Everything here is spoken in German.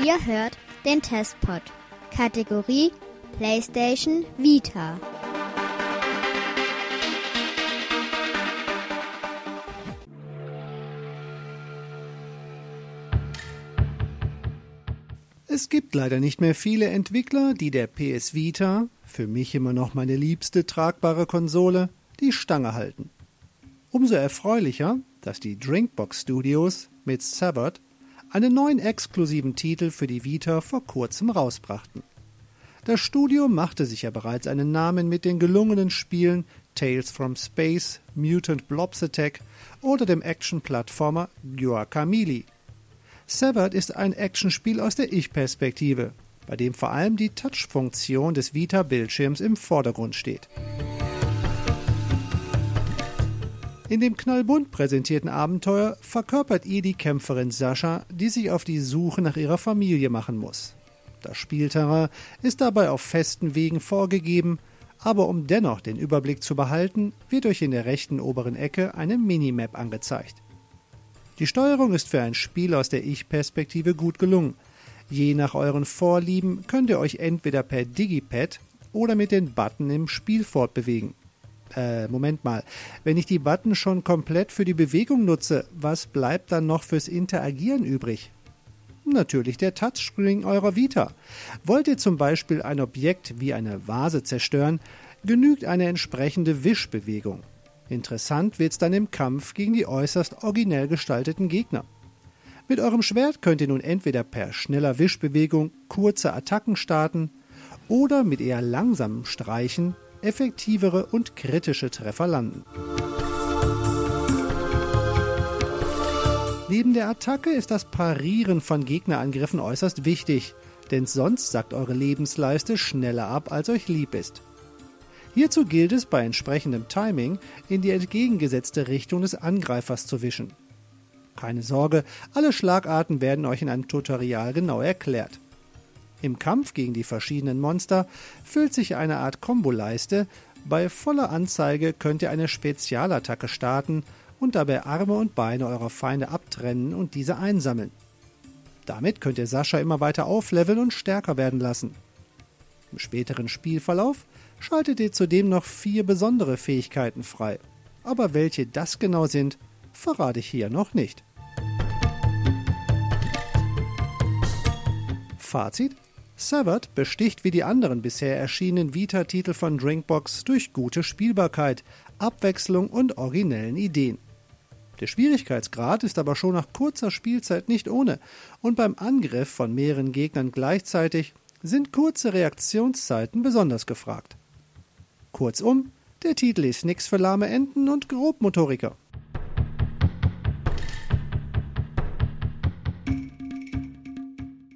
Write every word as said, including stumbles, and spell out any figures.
Ihr hört den Testpod. Kategorie PlayStation Vita. Es gibt leider nicht mehr viele Entwickler, die der P S Vita, für mich immer noch meine liebste tragbare Konsole, die Stange halten. Umso erfreulicher, dass die Drinkbox Studios mit Severed einen neuen exklusiven Titel für die Vita vor kurzem rausbrachten. Das Studio machte sich ja bereits einen Namen mit den gelungenen Spielen Tales from Space, Mutant Blobs Attack oder dem Action-Plattformer Guacamelee. Severed ist ein Actionspiel aus der Ich-Perspektive, bei dem vor allem die Touch-Funktion des Vita-Bildschirms im Vordergrund steht. In dem knallbunt präsentierten Abenteuer verkörpert ihr die Kämpferin Sascha, die sich auf die Suche nach ihrer Familie machen muss. Das Spielterrain ist dabei auf festen Wegen vorgegeben, aber um dennoch den Überblick zu behalten, wird euch in der rechten oberen Ecke eine Minimap angezeigt. Die Steuerung ist für ein Spiel aus der Ich-Perspektive gut gelungen. Je nach euren Vorlieben könnt ihr euch entweder per Digipad oder mit den Button im Spiel fortbewegen. Äh, Moment mal, wenn ich die Button schon komplett für die Bewegung nutze, was bleibt dann noch fürs Interagieren übrig? Natürlich der Touchscreen eurer Vita. Wollt ihr zum Beispiel ein Objekt wie eine Vase zerstören, genügt eine entsprechende Wischbewegung. Interessant wird's dann im Kampf gegen die äußerst originell gestalteten Gegner. Mit eurem Schwert könnt ihr nun entweder per schneller Wischbewegung kurze Attacken starten oder mit eher langsamem Streichen effektivere und kritische Treffer landen. Neben der Attacke ist das Parieren von Gegnerangriffen äußerst wichtig, denn sonst sackt eure Lebensleiste schneller ab, als euch lieb ist. Hierzu gilt es, bei entsprechendem Timing in die entgegengesetzte Richtung des Angreifers zu wischen. Keine Sorge, alle Schlagarten werden euch in einem Tutorial genau erklärt. Im Kampf gegen die verschiedenen Monster füllt sich eine Art Komboleiste. Bei voller Anzeige könnt ihr eine Spezialattacke starten und dabei Arme und Beine eurer Feinde abtrennen und diese einsammeln. Damit könnt ihr Sascha immer weiter aufleveln und stärker werden lassen. Im späteren Spielverlauf schaltet ihr zudem noch vier besondere Fähigkeiten frei. Aber welche das genau sind, verrate ich hier noch nicht. Fazit: Severed besticht wie die anderen bisher erschienenen Vita-Titel von Drinkbox durch gute Spielbarkeit, Abwechslung und originellen Ideen. Der Schwierigkeitsgrad ist aber schon nach kurzer Spielzeit nicht ohne und beim Angriff von mehreren Gegnern gleichzeitig sind kurze Reaktionszeiten besonders gefragt. Kurzum, der Titel ist nix für lahme Enten und Grobmotoriker.